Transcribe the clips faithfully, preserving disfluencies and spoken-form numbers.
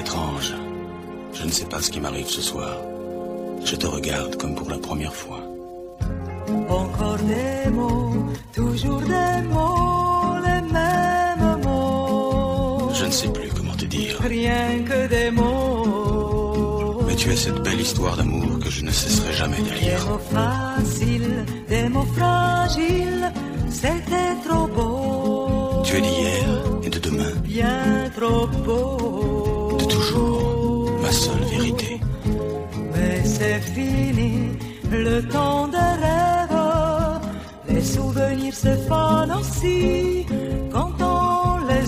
étrange. Je ne sais pas ce qui m'arrive ce soir. Je te regarde comme pour la première fois. Encore des mots, toujours des mots, les mêmes mots. Je ne sais plus comment te dire. Rien que des mots. Mais tu es cette belle histoire d'amour que je ne cesserai jamais de lire. Des mots faciles, des mots fragiles, c'était trop beau. Tu es d'hier et de demain. Bien trop beau. De toujours, ma seule vérité. Mais c'est fini, le temps des rêves. Les souvenirs se fanent aussi quand on les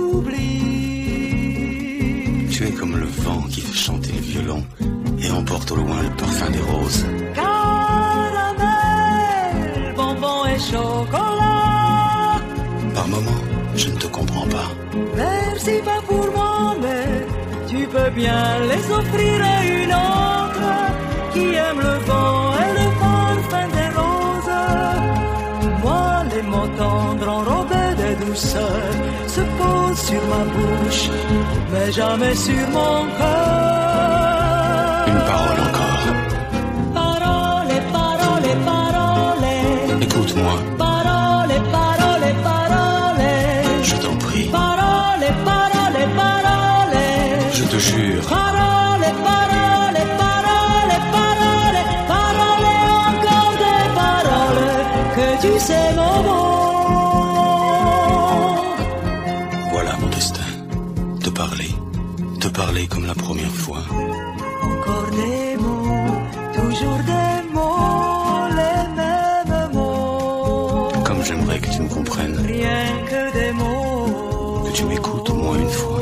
oublie. Tu es comme le vent qui fait chanter le violon et emporte au loin le parfum des roses. Caramel, bonbon et chocolat. Par moments, je ne te comprends pas. Merci pas pour moi, mais tu peux bien les offrir à une autre qui aime le vent et le parfum des roses. Moi, les mots tendres enrobés de douceur se posent sur ma bouche, mais jamais sur mon cœur. Une parole encore. Parole, parole, parole. Écoute-moi. Parole, parole, parole. Je t'en prie. Parole, parole, parole. Je te jure. Parole, parole, parole, parole. Parole, encore des paroles que tu sais mon mot. Voilà mon destin. Te parler. Te parler comme la première fois. Encore des mots, toujours des mots, les mêmes mots. Comme j'aimerais que tu me comprennes. Rien que des mots. Que tu m'écoutes au moins une fois.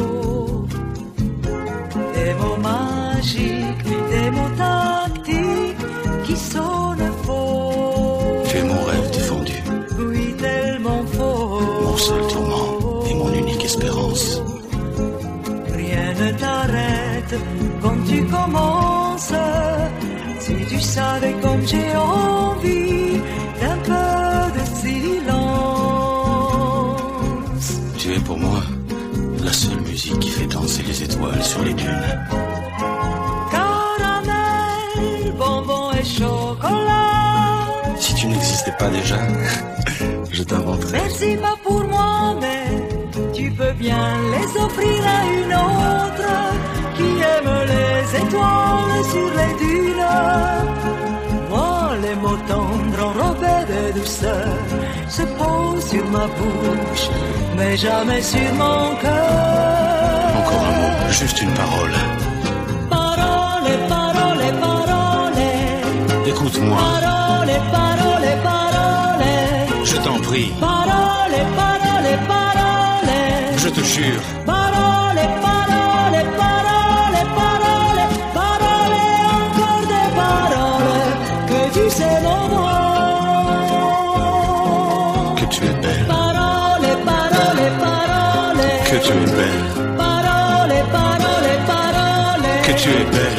Des mots magiques, des mots tactiques qui sonnent faux. Tu es mon rêve défendu. Oui, tellement faux. Mon seul tourment et mon unique espérance. Rien ne t'arrête quand tu commences. Si tu savais comme j'ai envie d'un peu de silence. Tu es pour moi la seule musique qui fait danser les étoiles sur les dunes. Caramel, bonbon et chocolat. Si tu n'existais pas déjà, je t'inventerais. Merci pas pour moi, mais tu peux bien les offrir à une autre qui aime les étoiles sur les dunes. Moi, les mots tendres enrobés de douceur se posent sur ma bouche, mais jamais sur mon cœur. Encore un mot, juste une parole. Parole, parole, parole. Écoute-moi. Parole, parole, parole. Je t'en prie. Parole, parole, parole. Je te jure. Parole, parole, parole, parole. Parole, encore des paroles que tu sais mon mot. Que tu es belle. Parole, parole, parole. Que tu es belle. Parole, parole, parole. Que tu es belle.